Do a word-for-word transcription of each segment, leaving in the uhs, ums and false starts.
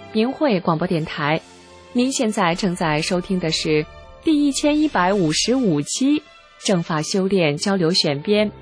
明慧广播电台。您现在正在收听的是第一千一百五十五期正法修炼交流选编。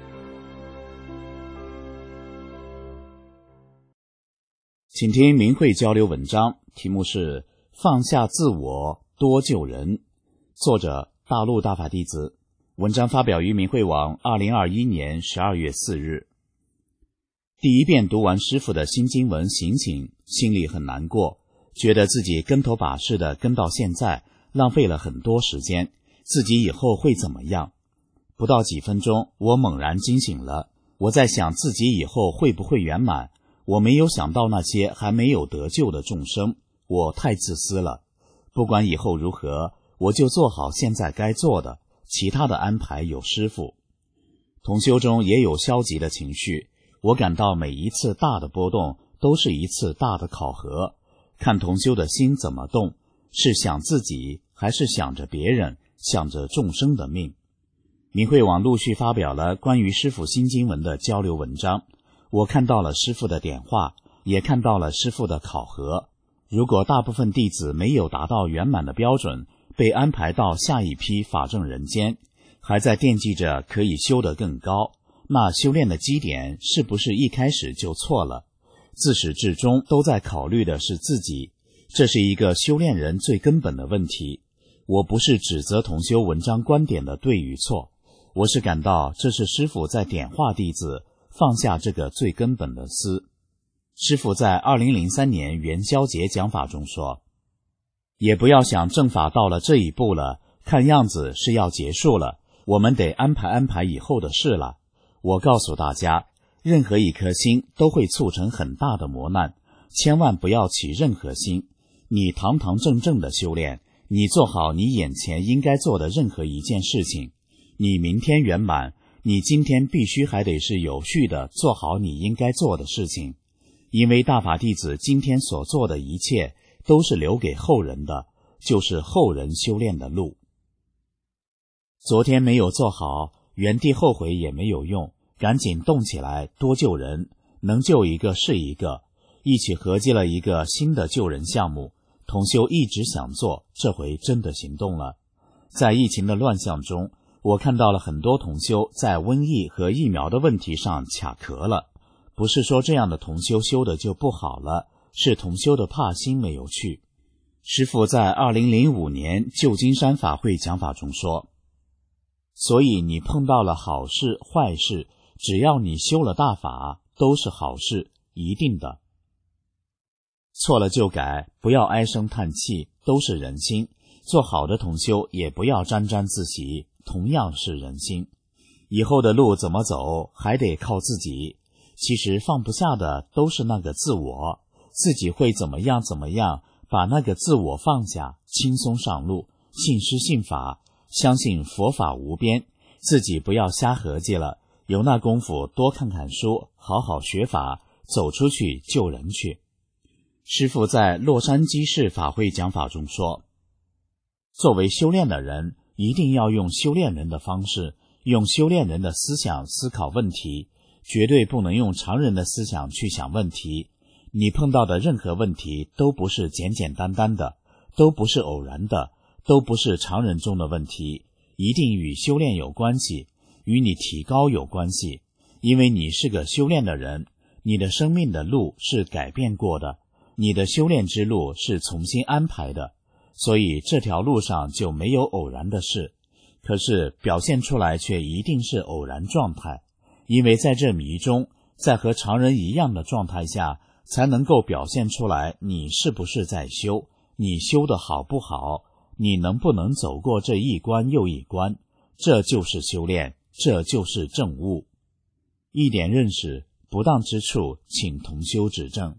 请听明慧交流文章，题目是放下自我，多救人，作者大陆大法弟子。文章发表于明慧网二零二一年十二月四日。第一遍读完师父的新经文醒醒，心里很难过，觉得自己跟头把式的跟到现在，浪费了很多时间，自己以后会怎么样？不到几分钟，我猛然惊醒了。我在想自己以后会不会圆满，我没有想到那些还没有得救的众生，我太自私了。不管以后如何，我就做好现在该做的，其他的安排有师父。同修中也有消极的情绪，我感到每一次大的波动都是一次大的考核，看同修的心怎么动，是想自己还是想着别人，想着众生的命。明慧网陆续发表了关于师父新经文的交流文章，我看到了师父的点化，也看到了师父的考核。如果大部分弟子没有达到圆满的标准，被安排到下一批法正人间，还在惦记着可以修得更高，那修炼的基点是不是一开始就错了？自始至终都在考虑的是自己，这是一个修炼人最根本的问题。我不是指责同修文章观点的对与错，我是感到这是师父在点化弟子放下这个最根本的思。师父在二零零三年元宵节讲法中说，也不要想正法到了这一步了，看样子是要结束了，我们得安排安排以后的事了。我告诉大家，任何一颗心都会促成很大的磨难，千万不要起任何心。你堂堂正正的修炼，你做好你眼前应该做的任何一件事情，你明天圆满，你今天必须还得是有序的做好你应该做的事情。因为大法弟子今天所做的一切都是留给后人的，就是后人修炼的路。昨天没有做好，原地后悔也没有用，赶紧动起来，多救人，能救一个是一个。一起合计了一个新的救人项目，同修一直想做，这回真的行动了。在疫情的乱象中，我看到了很多同修在瘟疫和疫苗的问题上卡壳了。不是说这样的同修修的就不好了，是同修的怕心没有去。师父在二零零五年旧金山法会讲法中说，所以你碰到了好事坏事，只要你修了大法，都是好事，一定的。错了就改，不要唉声叹气，都是人心。做好的同修也不要沾沾自喜，同样是人心。以后的路怎么走，还得靠自己。其实放不下的都是那个自我，自己会怎么样怎么样，把那个自我放下，轻松上路，信师信法，相信佛法无边，自己不要瞎合计了，有那功夫多看看书，好好学法，走出去救人去。师父在洛杉矶市法会讲法中说，作为修炼的人，一定要用修炼人的方式，用修炼人的思想思考问题，绝对不能用常人的思想去想问题。你碰到的任何问题都不是简简单单的，都不是偶然的，都不是常人中的问题，一定与修炼有关系，与你提高有关系。因为你是个修炼的人，你的生命的路是改变过的，你的修炼之路是重新安排的，所以这条路上就没有偶然的事。可是表现出来却一定是偶然状态，因为在这迷中，在和常人一样的状态下，才能够表现出来你是不是在修，你修得好不好，你能不能走过这一关又一关，这就是修炼，这就是正悟。一点认识，不当之处，请同修指正。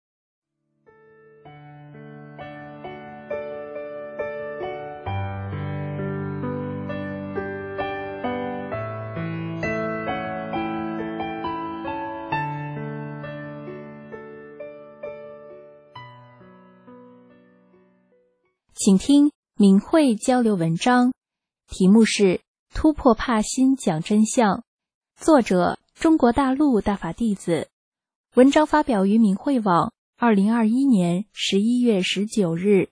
请听明慧交流文章，题目是突破怕心讲真相，作者中国大陆大法弟子，文章发表于明慧网二零二一年十一月十九日。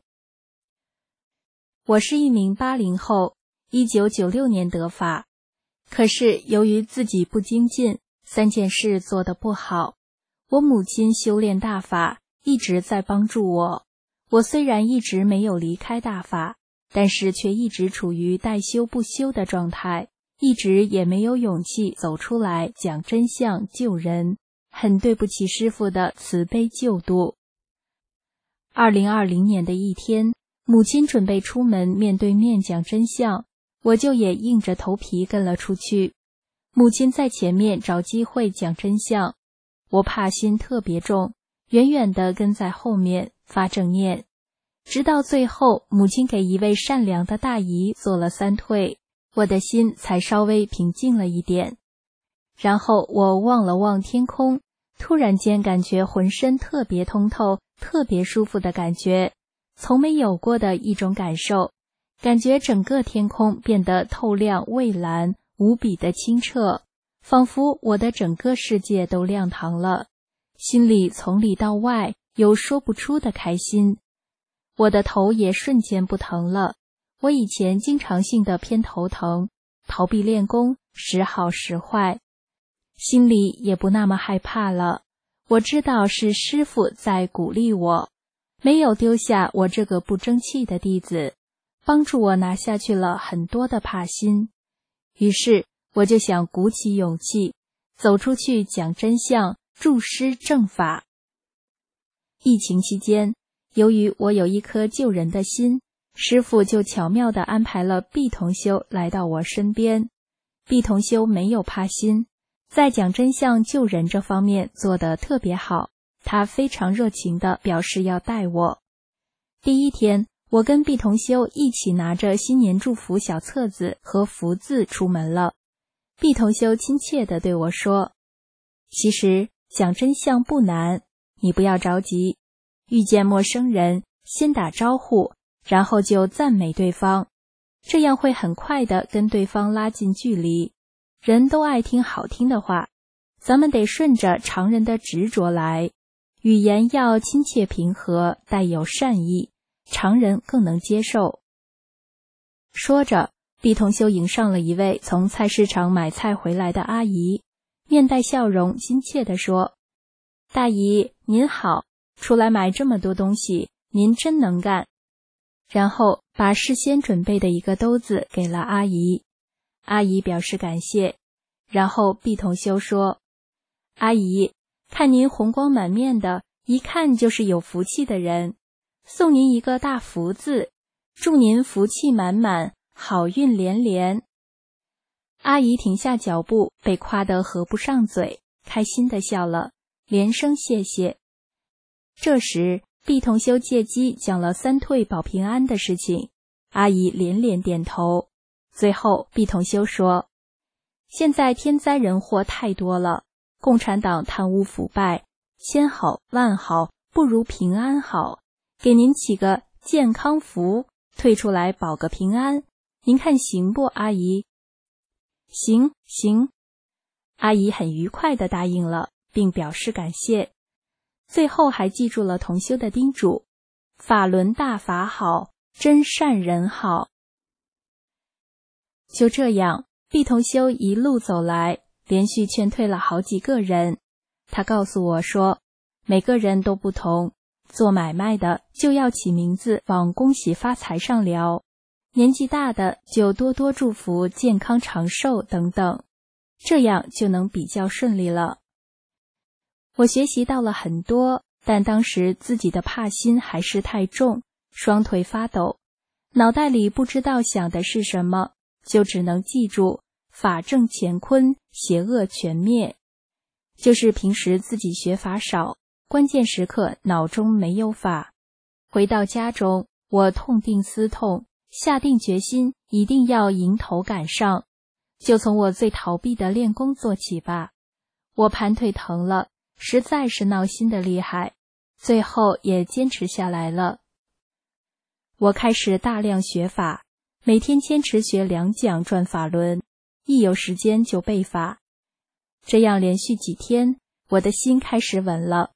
我是一名八零后，一九九六年得法，可是由于自己不精进，三件事做得不好。我母亲修炼大法，一直在帮助我。我虽然一直没有离开大法，但是却一直处于待修不修的状态，一直也没有勇气走出来讲真相救人，很对不起师父的慈悲救度。二零二零年的一天，母亲准备出门面对面讲真相，我就也硬着头皮跟了出去。母亲在前面找机会讲真相，我怕心特别重，远远地跟在后面发正念，直到最后母亲给一位善良的大姨做了三退，我的心才稍微平静了一点。然后我望了望天空，突然间感觉浑身特别通透，特别舒服的感觉，从没有过的一种感受，感觉整个天空变得透亮蔚蓝，无比的清澈，仿佛我的整个世界都亮堂了，心里从里到外有说不出的开心。我的头也瞬间不疼了，我以前经常性的偏头疼，逃避练功，时好时坏，心里也不那么害怕了。我知道是师父在鼓励我，没有丢下我这个不争气的弟子，帮助我拿下去了很多的怕心。于是我就想鼓起勇气，走出去讲真相，助师正法。疫情期间，由于我有一颗救人的心，师父就巧妙地安排了毕同修来到我身边。毕同修没有怕心，在讲真相救人这方面做得特别好，他非常热情地表示要带我。第一天，我跟毕同修一起拿着新年祝福小册子和福字出门了。毕同修亲切地对我说，其实讲真相不难，你不要着急，遇见陌生人先打招呼，然后就赞美对方，这样会很快地跟对方拉近距离。人都爱听好听的话，咱们得顺着常人的执着来，语言要亲切平和，带有善意，常人更能接受。说着，毕同修迎上了一位从菜市场买菜回来的阿姨，面带笑容，亲切地说，大姨您好，出来买这么多东西，您真能干。然后把事先准备的一个兜子给了阿姨，阿姨表示感谢。然后毕同修说，阿姨，看您红光满面的，一看就是有福气的人，送您一个大福字，祝您福气满满，好运连连。阿姨停下脚步，被夸得合不上嘴，开心地笑了，连声谢谢。这时毕同修借机讲了三退保平安的事情，阿姨连连点头。最后毕同修说，现在天灾人祸太多了，共产党贪污腐败，千好万好不如平安好，给您起个健康福，退出来保个平安，您看行不，阿姨？行行，阿姨很愉快地答应了，并表示感谢。最后还记住了同修的叮嘱，法轮大法好，真善人好。就这样，毕同修一路走来，连续劝退了好几个人。他告诉我说，每个人都不同，做买卖的就要起名字往恭喜发财上聊，年纪大的就多多祝福健康长寿等等，这样就能比较顺利了。我学习到了很多，但当时自己的怕心还是太重，双腿发抖，脑袋里不知道想的是什么，就只能记住法正乾坤，邪恶全灭。就是平时自己学法少，关键时刻脑中没有法。回到家中，我痛定思痛，下定决心一定要迎头赶上，就从我最逃避的练功做起吧。我盘腿疼了，实在是闹心的厉害，最后也坚持下来了。我开始大量学法，每天坚持学两讲转法轮，一有时间就背法。这样连续几天，我的心开始稳了，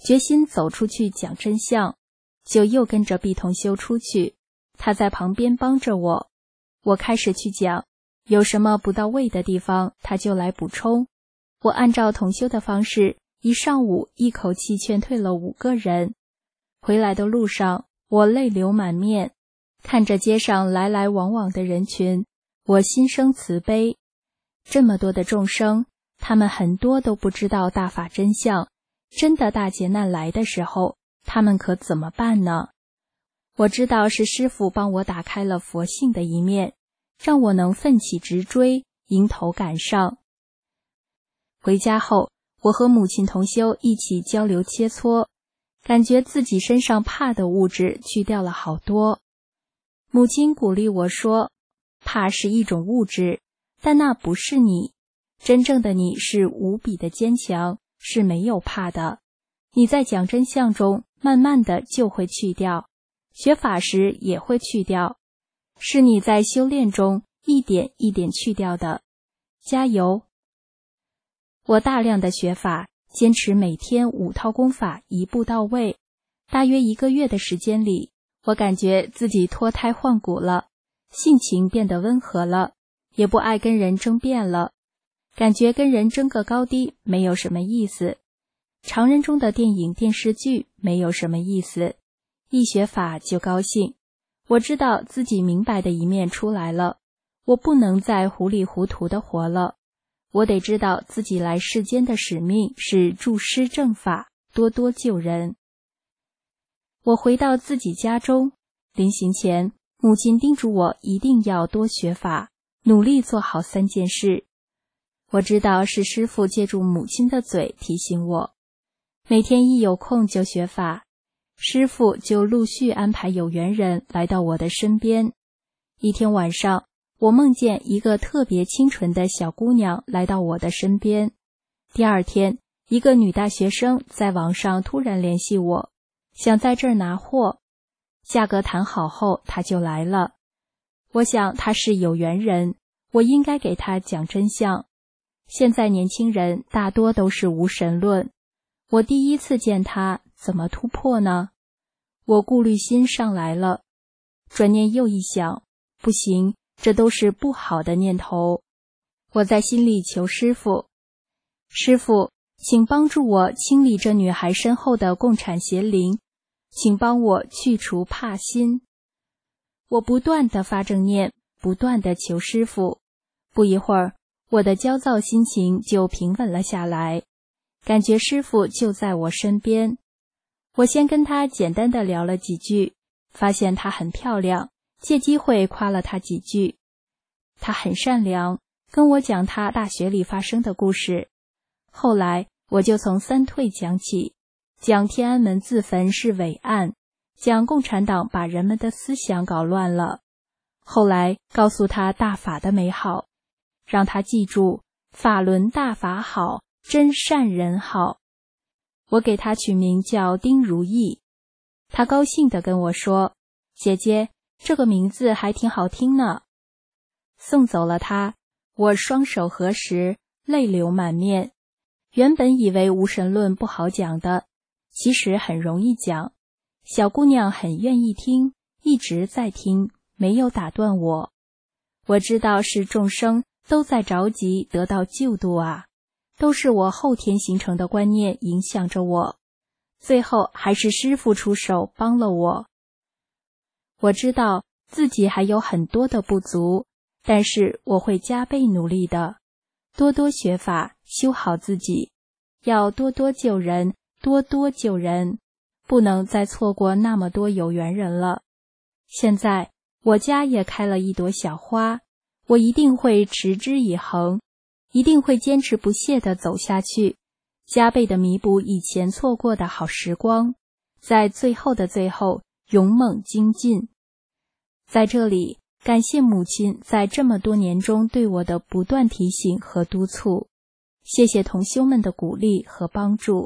决心走出去讲真相，就又跟着毕同修出去，他在旁边帮着我。我开始去讲，有什么不到位的地方，他就来补充。我按照同修的方式，一上午一口气劝退了五个人。回来的路上，我泪流满面，看着街上来来往往的人群，我心生慈悲。这么多的众生，他们很多都不知道大法真相，真的大劫难来的时候，他们可怎么办呢？我知道是师父帮我打开了佛性的一面，让我能奋起直追，迎头赶上。回家后，我和母亲同修一起交流切磋，感觉自己身上怕的物质去掉了好多。母亲鼓励我说，怕是一种物质，但那不是你，真正的你是无比的坚强，是没有怕的。你在讲真相中，慢慢的就会去掉，学法时也会去掉，是你在修炼中一点一点去掉的。加油！我大量的学法，坚持每天五套功法一步到位，大约一个月的时间里，我感觉自己脱胎换骨了，性情变得温和了，也不爱跟人争辩了，感觉跟人争个高低没有什么意思，常人中的电影电视剧没有什么意思，一学法就高兴。我知道自己明白的一面出来了，我不能再糊里糊涂的活了，我得知道自己来世间的使命是助施正法，多多救人。我回到自己家中，临行前，母亲叮嘱我一定要多学法，努力做好三件事。我知道是师父借助母亲的嘴提醒我，每天一有空就学法，师父就陆续安排有缘人来到我的身边。一天晚上，我梦见一个特别清纯的小姑娘来到我的身边。第二天，一个女大学生在网上突然联系我，想在这儿拿货，价格谈好后她就来了。我想她是有缘人，我应该给她讲真相。现在年轻人大多都是无神论，我第一次见她，怎么突破呢？我顾虑心上来了，转念又一想，不行，这都是不好的念头。我在心里求师父，师父，请帮助我清理这女孩身后的共产邪灵，请帮我去除怕心。我不断地发正念，不断地求师父。不一会儿，我的焦躁心情就平稳了下来，感觉师父就在我身边。我先跟她简单的聊了几句，发现她很漂亮，借机会夸了她几句。她很善良，跟我讲她大学里发生的故事。后来我就从三退讲起，讲天安门自焚是伪案，讲共产党把人们的思想搞乱了。后来告诉她大法的美好，让她记住法轮大法好，真善人好。我给她取名叫丁如意，她高兴地跟我说，姐姐，这个名字还挺好听呢。送走了她，我双手合十，泪流满面。原本以为无神论不好讲的，其实很容易讲。小姑娘很愿意听，一直在听，没有打断我。我知道是众生都在着急得到救度啊，都是我后天形成的观念影响着我，最后还是师父出手帮了我。我知道自己还有很多的不足，但是我会加倍努力的，多多学法，修好自己，要多多救人，多多救人，不能再错过那么多有缘人了。现在我家也开了一朵小花，我一定会持之以恒，一定会坚持不懈地走下去，加倍地弥补以前错过的好时光，在最后的最后勇猛精进。在这里感谢母亲在这么多年中对我的不断提醒和督促，谢谢同修们的鼓励和帮助。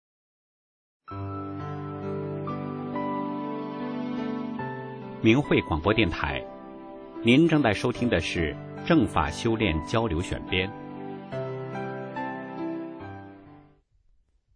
明慧广播电台，您正在收听的是正法修炼交流选编。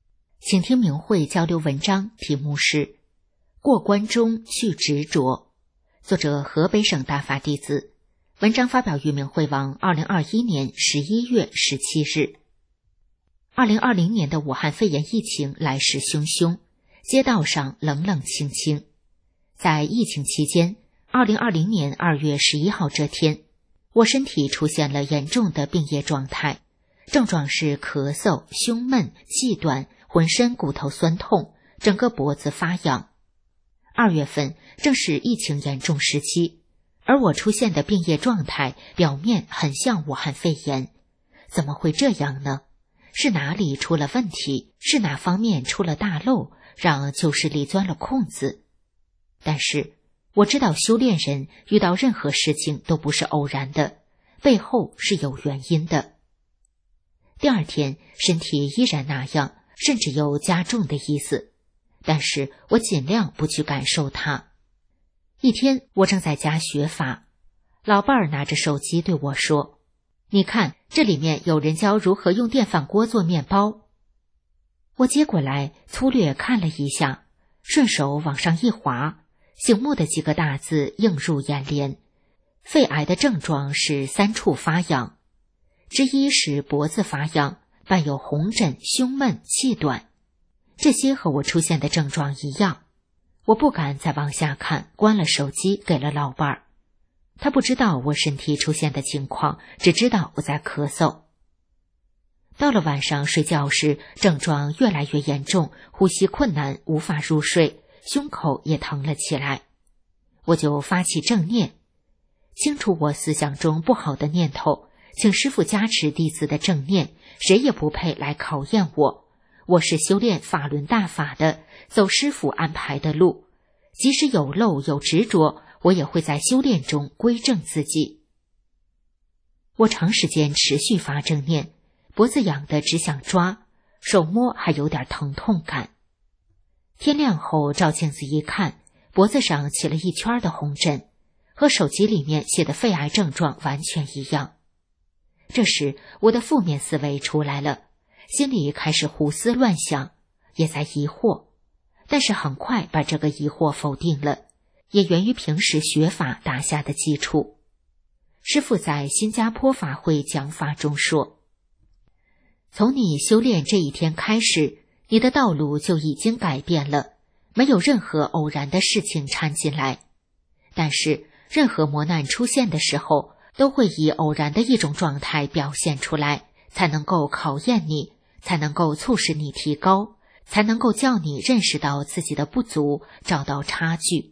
请听明慧交流文章，题目是《过关中去执着》，作者河北省大法弟子。文章发表于明慧网二零二一年十一月十七日。二零二零年的武汉肺炎疫情来势汹汹，街道上冷冷清清。在疫情期间，二零二零年二月十一号这天，我身体出现了严重的病液状态，症状是咳嗽、胸闷、气短，浑身骨头酸痛，整个脖子发痒。二月份正是疫情严重时期，而我出现的病液状态表面很像武汉肺炎，怎么会这样呢？是哪里出了问题？是哪方面出了大漏，让旧势力钻了空子？但是我知道修炼人遇到任何事情都不是偶然的，背后是有原因的。第二天身体依然那样，甚至有加重的意思，但是我尽量不去感受它。一天我正在家学法，老伴儿拿着手机对我说，你看这里面有人教如何用电饭锅做面包。我接过来粗略看了一下，顺手往上一滑，醒目的几个大字映入眼帘。肺癌的症状是三处发痒，之一是脖子发痒，伴有红疹、胸闷、气短，这些和我出现的症状一样。我不敢再往下看，关了手机给了老伴儿。他不知道我身体出现的情况，只知道我在咳嗽。到了晚上睡觉时，症状越来越严重，呼吸困难，无法入睡，胸口也疼了起来。我就发起正念，清除我思想中不好的念头，请师父加持弟子的正念，谁也不配来考验我。我是修炼法轮大法的，走师父安排的路，即使有漏有执着，我也会在修炼中归正自己。我长时间持续发正念，脖子痒得只想抓，手摸还有点疼痛感。天亮后照镜子一看，脖子上起了一圈的红疹，和手机里面写的肺癌症状完全一样。这时我的负面思维出来了，心里开始胡思乱想，也在疑惑，但是很快把这个疑惑否定了，也源于平时学法打下的基础。师父在新加坡法会讲法中说，从你修炼这一天开始，你的道路就已经改变了，没有任何偶然的事情掺进来。但是任何磨难出现的时候，都会以偶然的一种状态表现出来，才能够考验你，才能够促使你提高，才能够叫你认识到自己的不足，找到差距。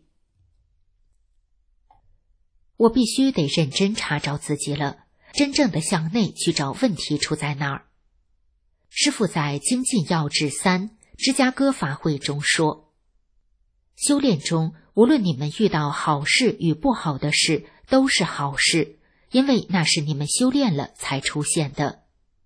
我必须得认真查找自己了，真正的向内去找问题出在哪儿。师父在精进要旨三芝加哥法会中说，修炼中无论你们遇到好事与不好的事，都是好事，因为那是你们修炼了才出现的。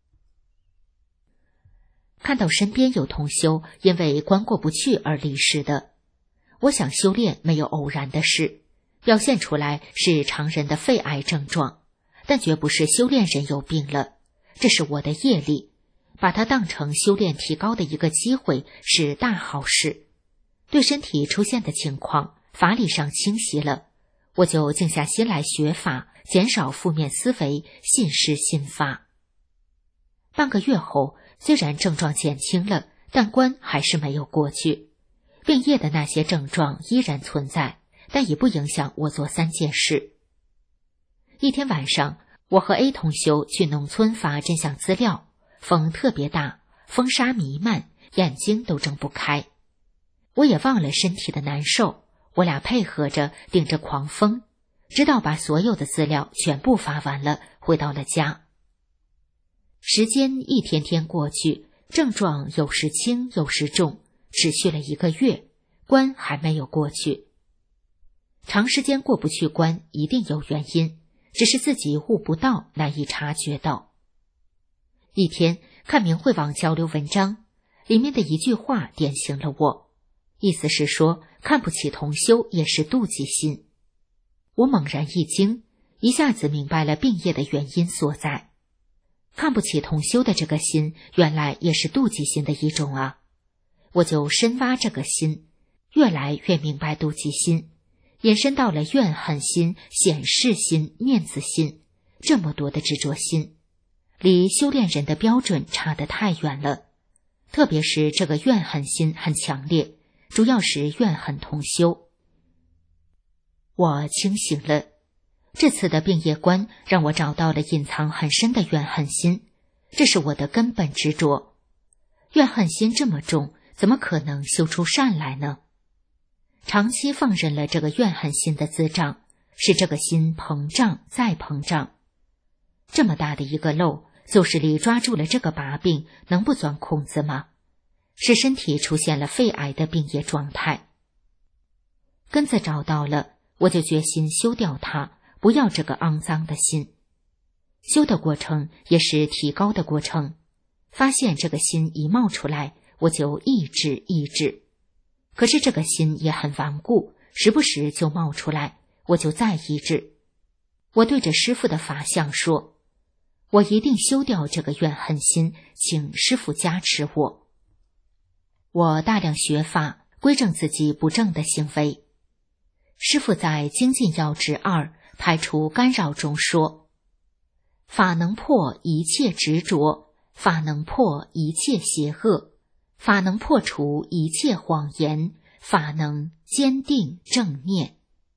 看到身边有同修因为关过不去而离世的，我想修炼没有偶然的事，表现出来是常人的肺癌症状，但绝不是修炼人有病了，这是我的业力，把它当成修炼提高的一个机会，是大好事。对身体出现的情况，法理上清晰了，我就静下心来学法，减少负面思维，信施心发。半个月后，虽然症状减轻了，但关还是没有过去，病液的那些症状依然存在，但也不影响我做三件事。一天晚上，我和 A 同修去农村发真相资料，风特别大，风沙弥漫，眼睛都睁不开。我也忘了身体的难受，我俩配合着顶着狂风，直到把所有的资料全部发完了，回到了家。时间一天天过去，症状有时轻有时重，持续了一个月，关还没有过去。长时间过不去关一定有原因，只是自己悟不到，难以察觉到。一天看明慧网交流文章，里面的一句话点醒了我，意思是说看不起同修也是妒忌心。我猛然一惊，一下子明白了病业的原因所在。看不起同修的这个心，原来也是妒忌心的一种啊！ 我就深挖这个心，越来越明白妒忌心，延伸到了怨恨心、显示心、面子心，这么多的执着心，离修炼人的标准差得太远了。特别是这个怨恨心很强烈，主要是怨恨同修。我清醒了，这次的病业观让我找到了隐藏很深的怨恨心，这是我的根本执着。怨恨心这么重，怎么可能修出善来呢？长期放任了这个怨恨心的滋长，使这个心膨胀再膨胀。这么大的一个漏，邹市里抓住了这个把柄，能不钻空子吗？使身体出现了肺癌的病业状态。根子找到了，我就决心修掉它，不要这个肮脏的心。修的过程也是提高的过程，发现这个心一冒出来，我就抑制抑制。可是这个心也很顽固，时不时就冒出来，我就再抑制。我对着师父的法相说，我一定修掉这个怨恨心，请师父加持我。我大量学法，归正自己不正的行为。师父在精进要旨二排除干扰中说，法能破一切执着，法能破一切邪恶，法能破除一切谎言，法能坚定正念。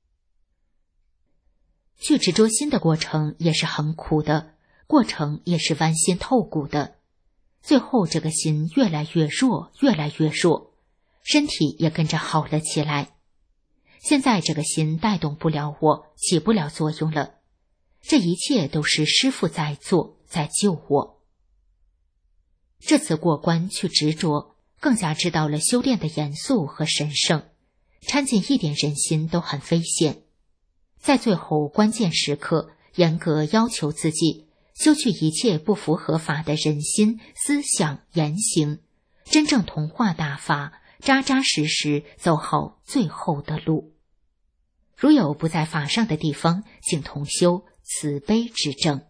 去执着心的过程也是很苦的，过程也是剜心透骨的。最后这个心越来越弱，越来越弱，身体也跟着好了起来。现在这个心带动不了我，起不了作用了。这一切都是师父在做，在救我。这次过关去执着，更加知道了修炼的严肃和神圣，掺进一点人心都很危险。在最后关键时刻，严格要求自己，修去一切不符合法的人心、思想、言行，真正同化大法，扎扎实实走好最后的路。如有不在法上的地方，请同修慈悲指正。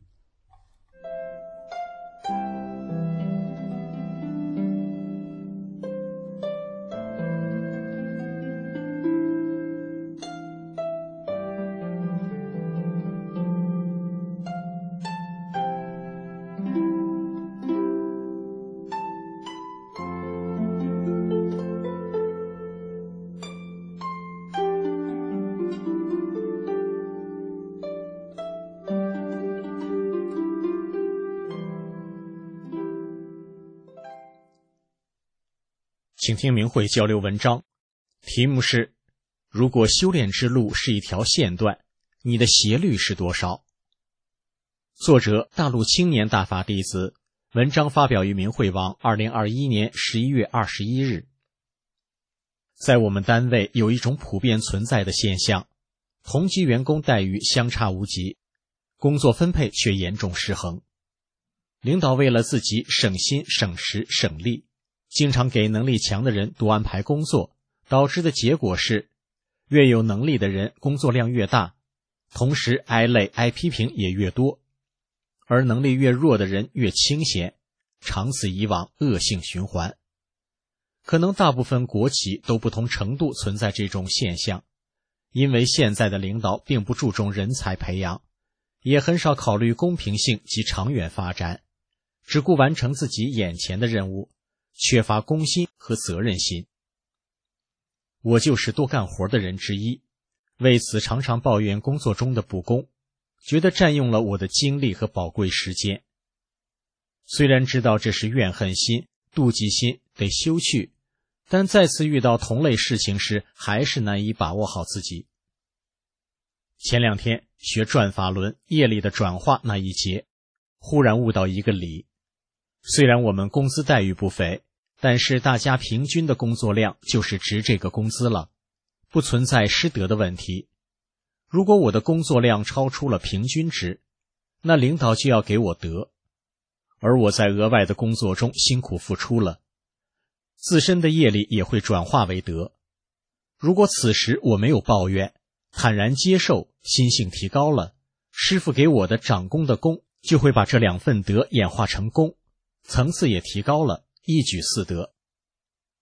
请听明慧交流文章，题目是：如果修炼之路是一条线段，你的斜率是多少？作者大陆青年大法弟子，文章发表于明慧网二零二一年十一月二十一日。在我们单位有一种普遍存在的现象，同级员工待遇相差无几，工作分配却严重失衡。领导为了自己省心省时省力，经常给能力强的人多安排工作，导致的结果是，越有能力的人工作量越大，同时挨累挨批评也越多，而能力越弱的人越清闲，长此以往，恶性循环。可能大部分国企都不同程度存在这种现象，因为现在的领导并不注重人才培养，也很少考虑公平性及长远发展，只顾完成自己眼前的任务，缺乏公心和责任心。我就是多干活的人之一，为此常常抱怨工作中的不公，觉得占用了我的精力和宝贵时间。虽然知道这是怨恨心、妒忌心，得修去，但再次遇到同类事情时，还是难以把握好自己。前两天学转法轮业力的转化那一节，忽然悟到一个理。虽然我们工资待遇不菲，但是大家平均的工作量就是值这个工资了，不存在失德的问题。如果我的工作量超出了平均值，那领导就要给我德，而我在额外的工作中辛苦付出了，自身的业力也会转化为德。如果此时我没有抱怨，坦然接受，心性提高了，师父给我的长功的功就会把这两份德演化成功，层次也提高了，一举四得。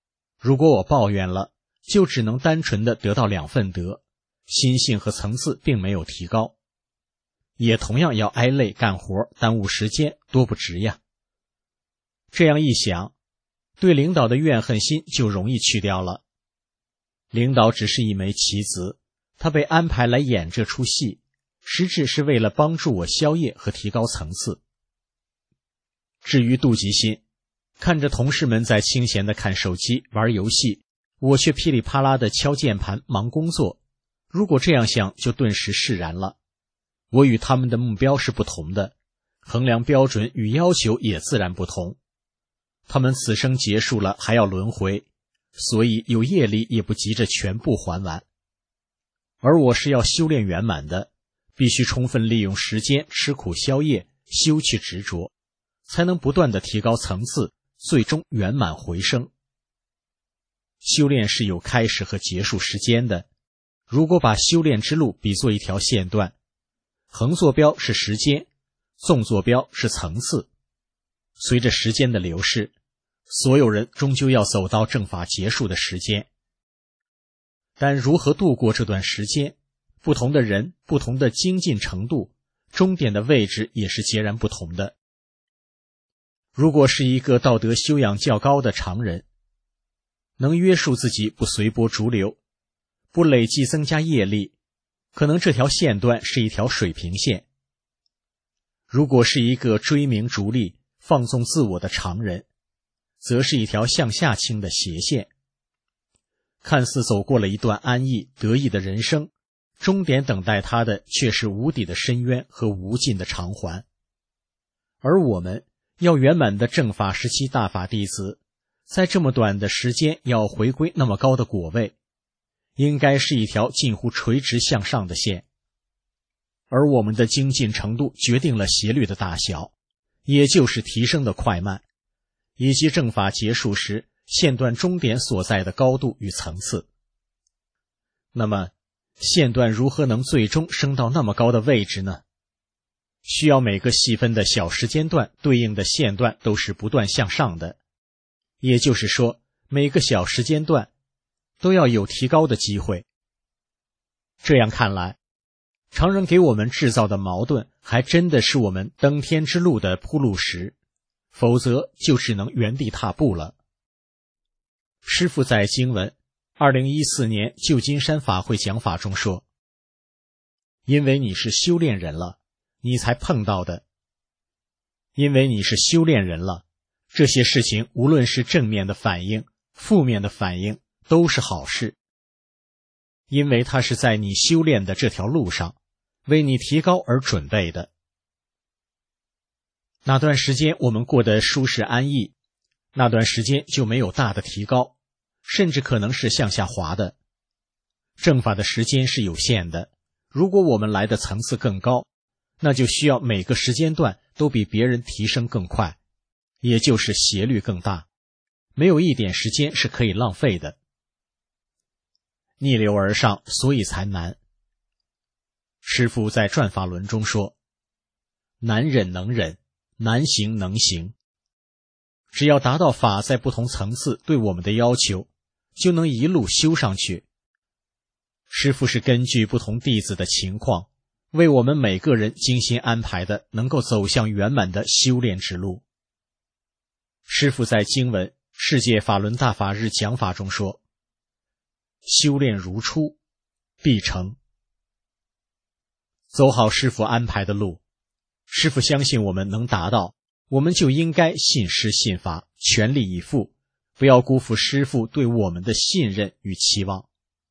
如果我抱怨了，就只能单纯的得到两份德，心性和层次并没有提高，也同样要挨累干活，耽误时间，多不值呀。这样一想，对领导的怨恨心就容易去掉了。领导只是一枚棋子，他被安排来演这出戏，实质是为了帮助我宵夜和提高层次。至于妒忌心，看着同事们在清闲地看手机、玩游戏，我却噼里啪啦地敲键盘、忙工作。如果这样想，就顿时释然了。我与他们的目标是不同的，衡量标准与要求也自然不同。他们此生结束了还要轮回，所以有业力也不急着全部还完。而我是要修炼圆满的，必须充分利用时间，吃苦宵夜，休去执着，才能不断地提高层次，最终圆满回升。修炼是有开始和结束时间的，如果把修炼之路比作一条线段，横坐标是时间，纵坐标是层次。随着时间的流逝，所有人终究要走到正法结束的时间。但如何度过这段时间，不同的人，不同的精进程度，终点的位置也是截然不同的。如果是一个道德修养较高的常人，能约束自己不随波逐流，不累计增加业力，可能这条线段是一条水平线。如果是一个追名逐利、放纵自我的常人，则是一条向下倾的斜线。看似走过了一段安逸得意的人生，终点等待他的却是无底的深渊和无尽的偿还。而我们要圆满的正法时期大法弟子，在这么短的时间要回归那么高的果位，应该是一条近乎垂直向上的线。而我们的精进程度决定了斜率的大小，也就是提升的快慢，以及正法结束时线段终点所在的高度与层次。那么线段如何能最终升到那么高的位置呢？需要每个细分的小时间段对应的线段都是不断向上的，也就是说，每个小时间段都要有提高的机会。这样看来，常人给我们制造的矛盾还真的是我们登天之路的铺路石，否则就只能原地踏步了。师父在经文二零一四年旧金山法会讲法中说，因为你是修炼人了，你才碰到的。因为你是修炼人了，这些事情无论是正面的反应、负面的反应，都是好事。因为它是在你修炼的这条路上，为你提高而准备的。那段时间我们过得舒适安逸，那段时间就没有大的提高，甚至可能是向下滑的。正法的时间是有限的，如果我们来的层次更高，那就需要每个时间段都比别人提升更快，也就是斜率更大，没有一点时间是可以浪费的。逆流而上，所以才难。师父在转法轮中说，难忍能忍，难行能行。只要达到法在不同层次对我们的要求，就能一路修上去。师父是根据不同弟子的情况，为我们每个人精心安排的能够走向圆满的修炼之路。师父在经文世界法轮大法日讲法中说，修炼如初，必成。走好师父安排的路，师父相信我们能达到，我们就应该信师信法，全力以赴，不要辜负师父对我们的信任与期望。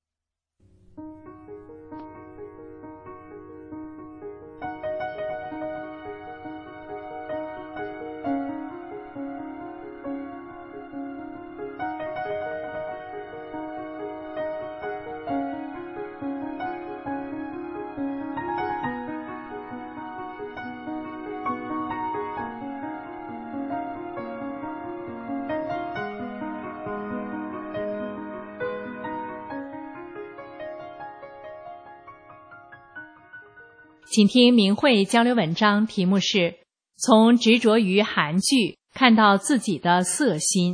请听明慧交流文章，题目是从执着于韩剧看到自己的色心，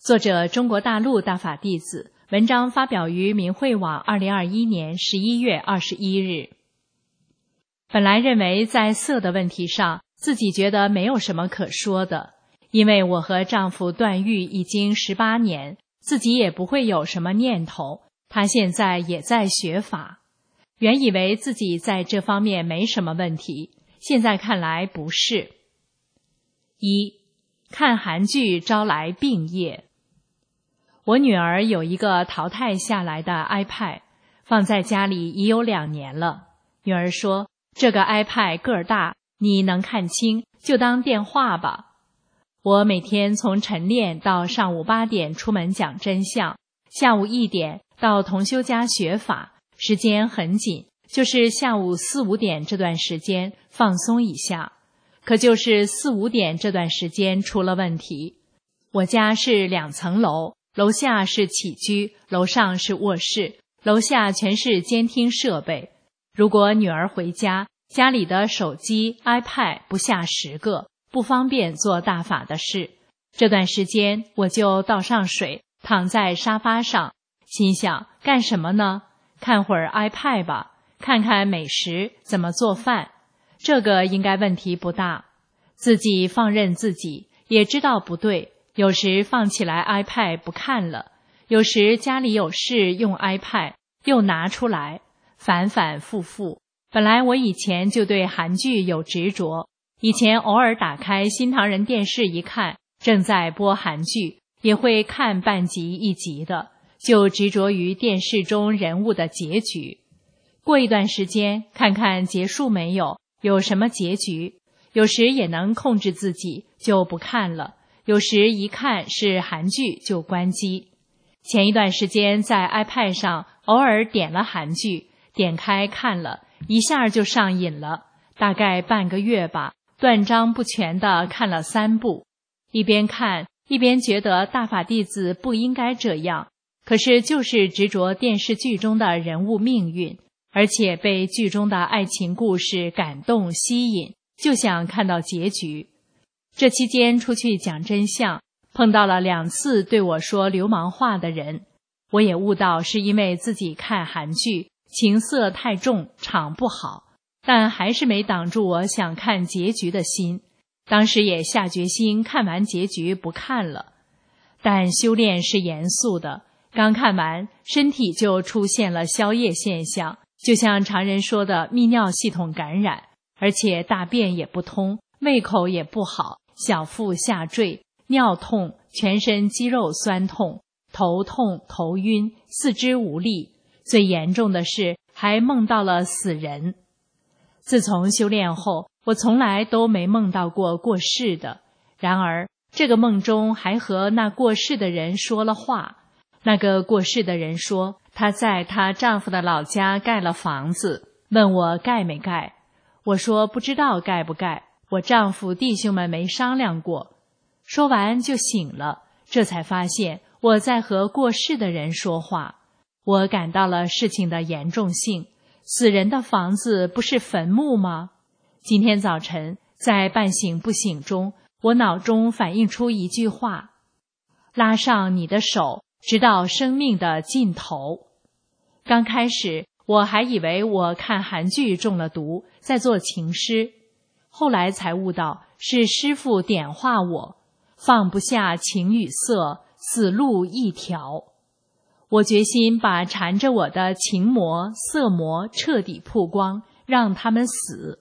作者中国大陆大法弟子，文章发表于明慧网二零二一年十一月二十一日。本来认为在色的问题上，自己觉得没有什么可说的，因为我和丈夫断育已经十八年，自己也不会有什么念头，他现在也在学法。原以为自己在这方面没什么问题，现在看来不是。一，看韩剧招来病业。我女儿有一个淘汰下来的 iPad， 放在家里已有两年了。女儿说，这个 iPad 个儿大，你能看清，就当电话吧。我每天从晨练到上午八点出门讲真相，下午一点到同修家学法，时间很紧，就是下午四五点这段时间放松一下。可就是四五点这段时间出了问题。我家是两层楼，楼下是起居，楼上是卧室，楼下全是监听设备。如果女儿回家，家里的手机 iPad 不下十个，不方便做大法的事。这段时间我就倒上水，躺在沙发上，心想干什么呢？看会儿 iPad 吧，看看美食，怎么做饭，这个应该问题不大。自己放任自己，也知道不对，有时放起来 iPad 不看了，有时家里有事用 iPad 又拿出来，反反复复。本来我以前就对韩剧有执着，以前偶尔打开新唐人电视一看，正在播韩剧，也会看半集一集的，就执着于电视中人物的结局。过一段时间，看看结束没有，有什么结局，有时也能控制自己，就不看了，有时一看是韩剧就关机。前一段时间在 iPad 上偶尔点了韩剧，点开看了，一下就上瘾了，大概半个月吧，断章不全地看了三部。一边看一边觉得大法弟子不应该这样，可是就是执着电视剧中的人物命运，而且被剧中的爱情故事感动吸引，就想看到结局。这期间出去讲真相，碰到了两次对我说流氓话的人，我也悟到是因为自己看韩剧情色太重，场不好，但还是没挡住我想看结局的心。当时也下决心看完结局不看了。但修炼是严肃的，刚看完身体就出现了宵夜现象，就像常人说的泌尿系统感染，而且大便也不通，胃口也不好，小腹下坠，尿痛，全身肌肉酸痛，头痛头晕，四肢无力，最严重的是还梦到了死人。自从修炼后，我从来都没梦到过过世的，然而这个梦中还和那过世的人说了话。那个过世的人说，她在她丈夫的老家盖了房子，问我盖没盖。我说不知道盖不盖，我丈夫弟兄们没商量过。说完就醒了，这才发现我在和过世的人说话。我感到了事情的严重性，死人的房子不是坟墓吗？今天早晨在半醒不醒中，我脑中反映出一句话：拉上你的手，直到生命的尽头。刚开始我还以为我看韩剧中了毒，在做情诗，后来才悟到是师父点化我，放不下情与色，死路一条。我决心把缠着我的情魔、色魔彻底曝光，让他们死。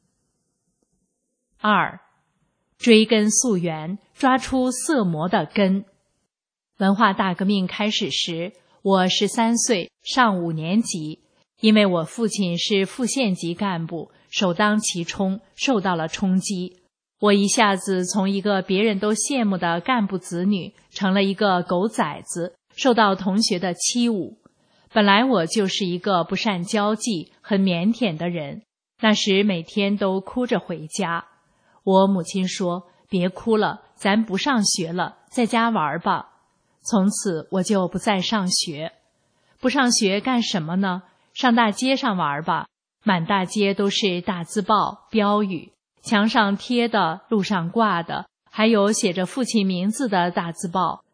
二，追根溯源，抓出色魔的根。文化大革命开始时，我十三岁，上五年级。因为我父亲是副县级干部，首当其冲，受到了冲击。我一下子从一个别人都羡慕的干部子女，成了一个狗崽子，受到同学的欺侮。本来我就是一个不善交际、很腼腆的人，那时每天都哭着回家。我母亲说，别哭了，咱不上学了，在家玩吧。从此我就不再上学。不上学干什么呢？上大街上玩吧，满大街都是大字报、标语，墙上贴的，路上挂的，还有写着父亲名字的大字报。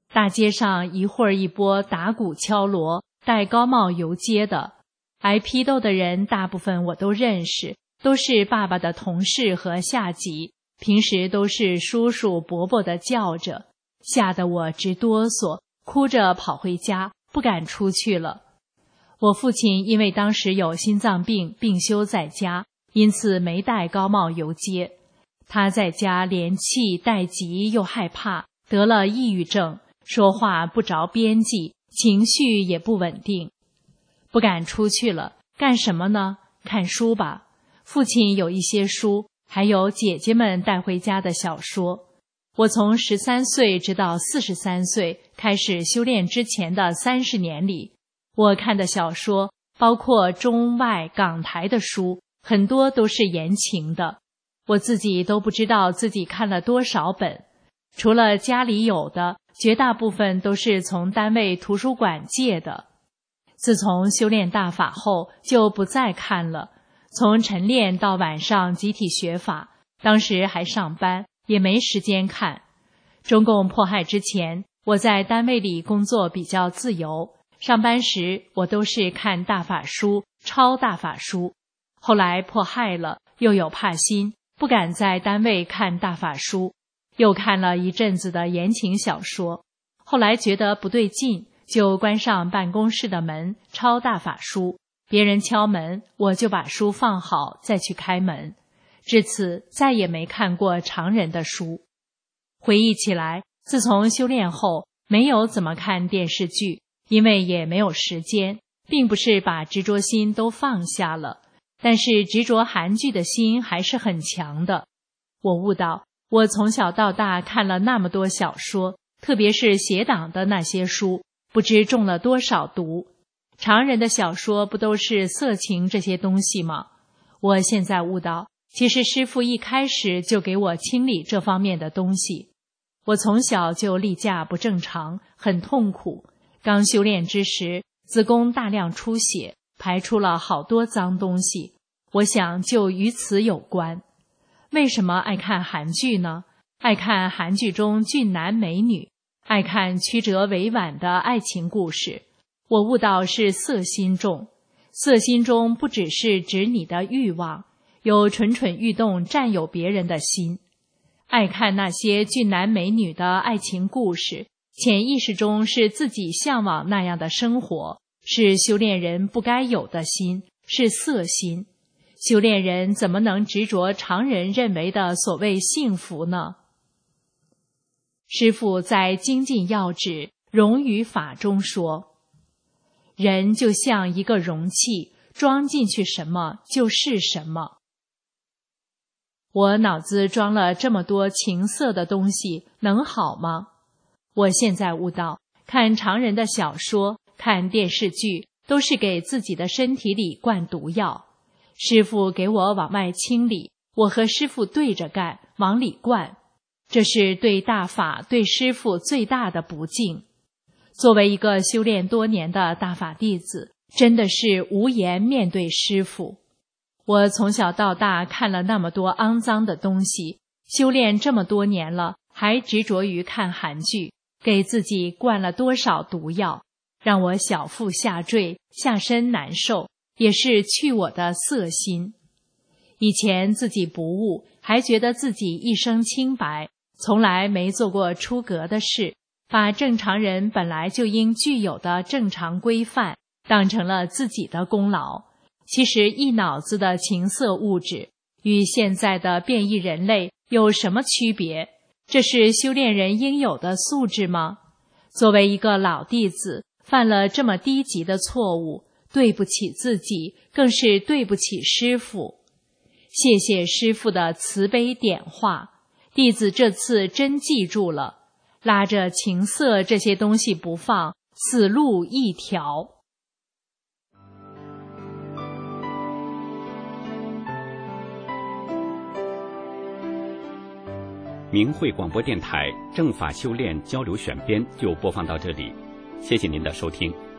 大街上一会儿一波打鼓敲锣、戴高帽游街的，挨批斗的人大部分我都认识，都是爸爸的同事和下级，平时都是叔叔伯伯的叫着，吓得我直哆嗦，哭着跑回家，不敢出去了。我父亲因为当时有心脏病，病休在家，因此没戴高帽游街。他在家连气带急又害怕，得了抑郁症，说话不着边际，情绪也不稳定。不敢出去了，干什么呢？看书吧。父亲有一些书，还有姐姐们带回家的小说。我从十三岁直到四十三岁，开始修炼之前的三十年里，我看的小说包括中外港台的书，很多都是言情的，我自己都不知道自己看了多少本。除了家里有的，绝大部分都是从单位图书馆借的。自从修炼大法后，就不再看了。从晨练到晚上集体学法，当时还上班，也没时间看。中共迫害之前，我在单位里工作比较自由，上班时我都是看大法书、抄大法书。后来迫害了，又有怕心，不敢在单位看大法书，又看了一阵子的言情小说。后来觉得不对劲，就关上办公室的门，抄大法书。别人敲门，我就把书放好，再去开门。至此再也没看过常人的书。回忆起来，自从修炼后，没有怎么看电视剧，因为也没有时间，并不是把执着心都放下了，但是执着韩剧的心还是很强的。我悟到，我从小到大看了那么多小说，特别是邪党的那些书，不知中了多少毒。常人的小说不都是色情这些东西吗？我现在悟到，其实师父一开始就给我清理这方面的东西。我从小就例假不正常，很痛苦。刚修炼之时，子宫大量出血，排出了好多脏东西。我想就与此有关。为什么爱看韩剧呢？爱看韩剧中俊男美女，爱看曲折委婉的爱情故事。我悟到是色心重，色心中不只是指你的欲望，有蠢蠢欲动占有别人的心。爱看那些俊男美女的爱情故事，潜意识中是自己向往那样的生活，是修炼人不该有的心，是色心。修炼人怎么能执着常人认为的所谓幸福呢？师父在精进要旨容于法中说，人就像一个容器，装进去什么就是什么。我脑子装了这么多情色的东西，能好吗？我现在悟到，看常人的小说，看电视剧，都是给自己的身体里灌毒药。师父给我往外清理，我和师父对着干，往里灌。这是对大法、对师父最大的不敬。作为一个修炼多年的大法弟子，真的是无颜面对师父。我从小到大看了那么多肮脏的东西，修炼这么多年了，还执着于看韩剧，给自己灌了多少毒药，让我小腹下坠，下身难受，也是去我的色心。以前自己不悟，还觉得自己一生清白，从来没做过出格的事，把正常人本来就应具有的正常规范当成了自己的功劳。其实一脑子的情色物质与现在的变异人类有什么区别？这是修炼人应有的素质吗？作为一个老弟子，犯了这么低级的错误，对不起自己，更是对不起师父。谢谢师父的慈悲点化，弟子这次真记住了，拉着情色这些东西不放，死路一条。 明慧广播电台正法修炼交流选编就播放到这里，谢谢您的收听。